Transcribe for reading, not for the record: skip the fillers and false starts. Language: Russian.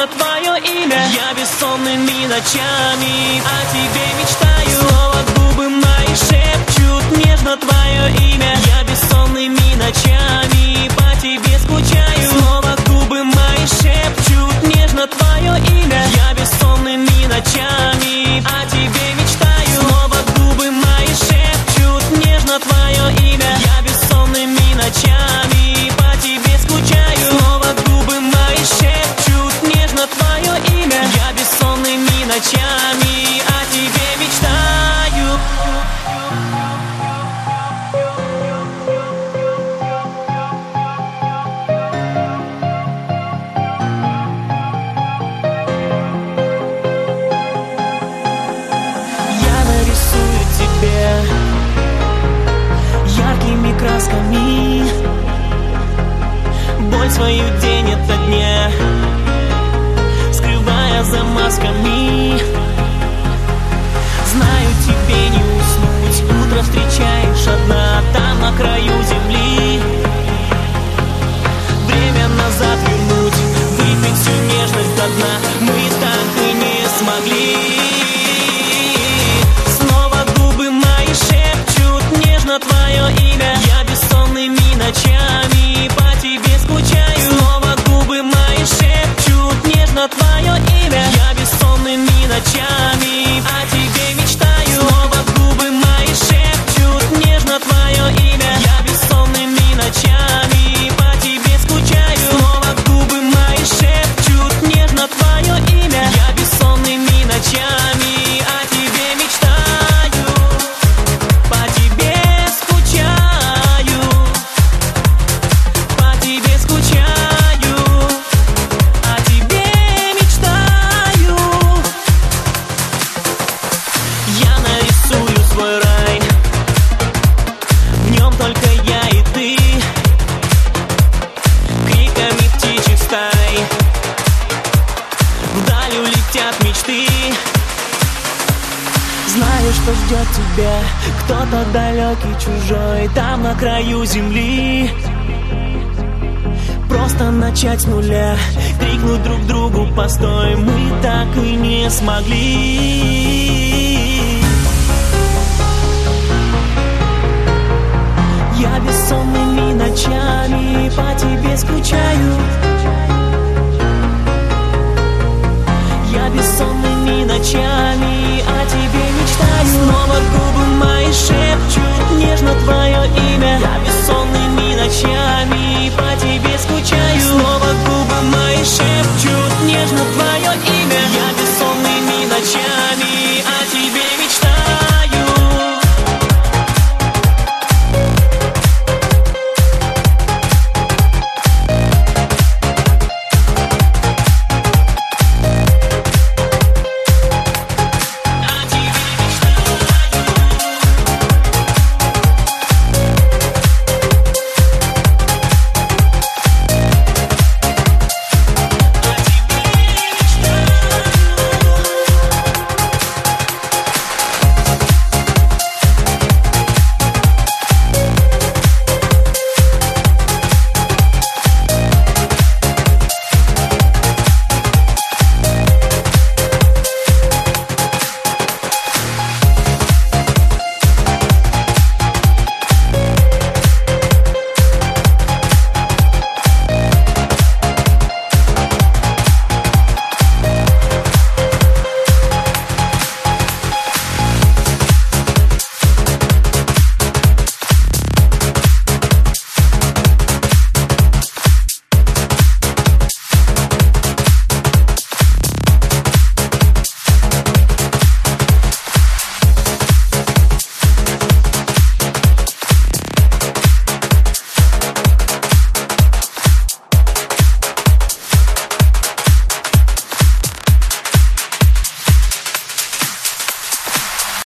нежно твое имя. Я бессонными ночами о тебе мечтаю. Снова губы мои шепчут нежно твое имя. Я бессонными ночами по тебе скучаю. Снова губы мои шепчут нежно твое имя. Я бессонными ночами о тебе мечтаю. Снова губы мои шепчут нежно твое имя. Я бессонными ночами по тебе скучаю. Снова губы мои шепчут нежно твое имя. Я бессонными ночами о тебе мечтаю. Я нарисую тебе яркими красками боль свою день ото дня, скрывая за масками. Знаю, тебе не уснуть, утро встречаешь одна там на краю земли. Время назад вернуть, выпить всю нежность до дна мы так и не смогли. Снова губы мои шепчут нежно твое имя. Я бессонными ночами по тебе скучаю. Снова губы мои шепчут нежно твое имя. Я бессонными ночами о тебе мечтаю. Снова губы мои шепчут нежно твое имя. Я бессонными ночами по тебе скучаю. Снова губы мои шепчут нежно твое имя. Я бессонными ночами о тебе мечтаю, по тебе скучаю, по тебе скучаю, о тебе мечтаю. Я нарисую свой рай, в нем только я и ты, криками птичьих стай вдаль улетят мечты. Знаю, что ждет тебя кто-то далекий, чужой, там на краю земли. Просто начать с нуля, крикнуть друг другу постой, мы так и не смогли.